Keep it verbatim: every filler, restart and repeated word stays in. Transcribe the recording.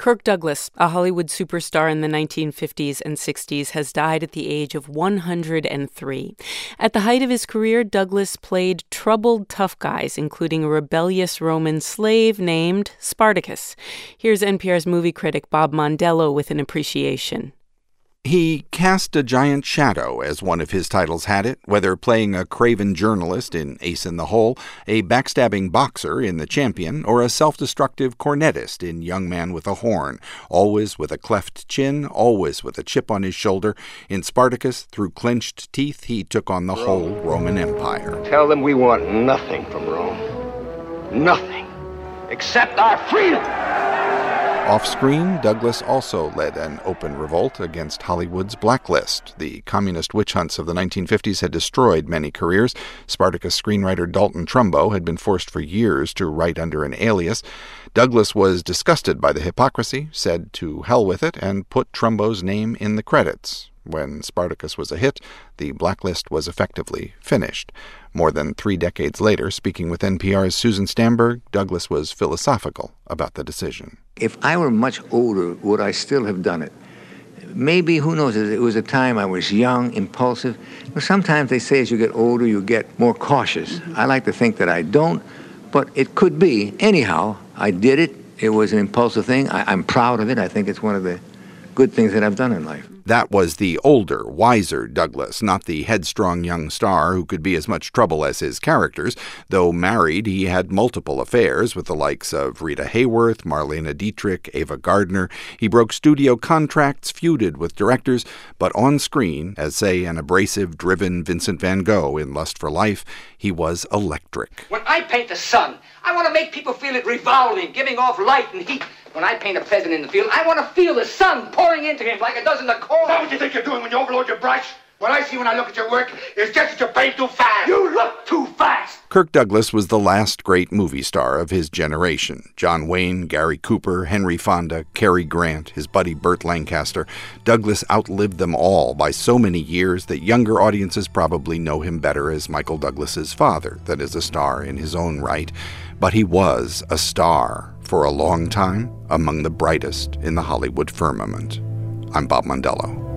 Kirk Douglas, a Hollywood superstar in the nineteen fifties and sixties, has died at the age of one hundred three. At the height of his career, Douglas played troubled tough guys, including a rebellious Roman slave named Spartacus. Here's N P R's movie critic Bob Mondello with an appreciation. He cast a giant shadow, as one of his titles had it, whether playing a craven journalist in Ace in the Hole, a backstabbing boxer in The Champion, or a self-destructive cornetist in Young Man with a Horn, always with a cleft chin, always with a chip on his shoulder. In Spartacus, through clenched teeth, he took on the whole Roman Empire. Tell them we want nothing from Rome. Nothing. Except our freedom. Off-screen, Douglas also led an open revolt against Hollywood's blacklist. The communist witch hunts of the nineteen fifties had destroyed many careers. Spartacus screenwriter Dalton Trumbo had been forced for years to write under an alias. Douglas was disgusted by the hypocrisy, said to hell with it, and put Trumbo's name in the credits. When Spartacus was a hit, the blacklist was effectively finished. More than three decades later, speaking with N P R's Susan Stamberg, Douglas was philosophical about the decision. If I were much older, would I still have done it? Maybe, who knows, it was a time I was young, impulsive. Sometimes they say as you get older, you get more cautious. I like to think that I don't, but it could be. Anyhow, I did it. It was an impulsive thing. I, I'm proud of it. I think it's one of the good things that I've done in life. That was the older, wiser Douglas, not the headstrong young star who could be as much trouble as his characters. Though married, he had multiple affairs with the likes of Rita Hayworth, Marlene Dietrich, Ava Gardner. He broke studio contracts, feuded with directors, but on screen, as, say, an abrasive, driven Vincent van Gogh in Lust for Life, he was electric. When I paint the sun, I want to make people feel it revolving, giving off light and heat. When I paint a peasant in the field, I want to feel the sun pouring into him like it does in the corn. Is that what you think you're doing when you overload your brush? What I see when I look at your work is just that you paint too fast. You look too fast. Kirk Douglas was the last great movie star of his generation. John Wayne, Gary Cooper, Henry Fonda, Cary Grant, his buddy Burt Lancaster. Douglas outlived them all by so many years that younger audiences probably know him better as Michael Douglas's father than as a star in his own right. But he was a star for a long time, among the brightest in the Hollywood firmament. I'm Bob Mondello.